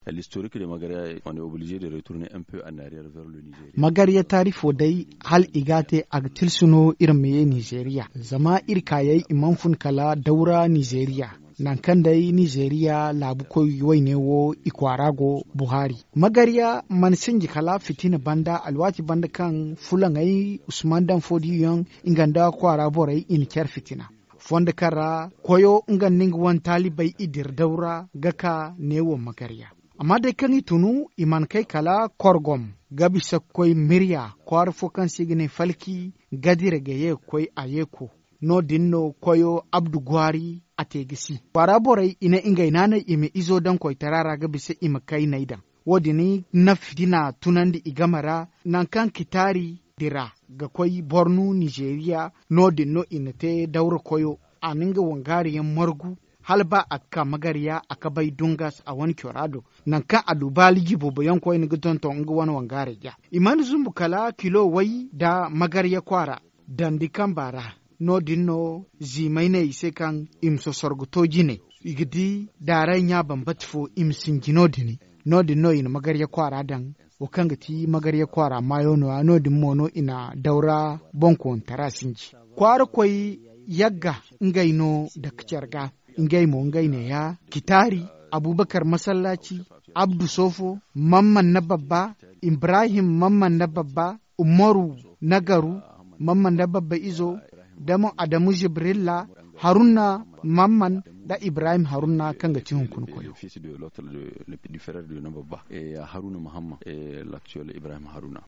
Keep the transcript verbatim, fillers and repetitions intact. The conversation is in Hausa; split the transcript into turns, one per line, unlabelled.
L'historique de Magaria, on est obligé de retourner un peu en arrière vers le Nigeria.
Magaria tarifo dai hal igate agtil suno irmeye Nigeria. Zama irkayai imanfun kala daura Nigeria. Nan kan dai Nigeria labu koyi waine wo ikwarago Buhari. Magaria man sinji kala fitina banda alwati banda kan fulangai Usman Dan Fodiyon inganda kwara borai in kyar fitina. Fonda kara koyo ngan ningwan talibai idir daura gaka newo Magaria. Amma dai kan tunu iman kai kala korgom gabi sakkoi mirya kwar fokan sigine falki gadire gaye koi ayeko no dinno koyo abdu gwari ategisi para borai ina inga inana ime izo dan koi tarara gabi se ima kai naidan wodini nafdina tunandi igamara nan kan kitari dira ga koi Borno Nigeria no dinno ina te daura koyo aninga wangari yan margu halba aka magariya aka bai dungas a wani kyorado nan ka adubali gibo bayan ko ni guton to ngi wani wangare ja iman zumbu kala kilo wai da magariya kwara dandi kambara no dinno zimaine ise kan imso sorgoto jine igidi dara nya bambatfo imsin gino dini no dinno ina magariya kwara dan o kanga ti magariya kwara mayo no no dimmo no ina daura bonko tarasinji kwara koi yagga ngaino da kcerga ngai mo ngai ne ya kitari abubakar masallaci abdu sofo mamman na babba ibrahim mamman na babba umaru nagaru mamman na babba izo damo adamu jibrilla haruna mamman da ibrahim haruna kan ga cihun kun koyo
haruna muhammad l'actuel ibrahim haruna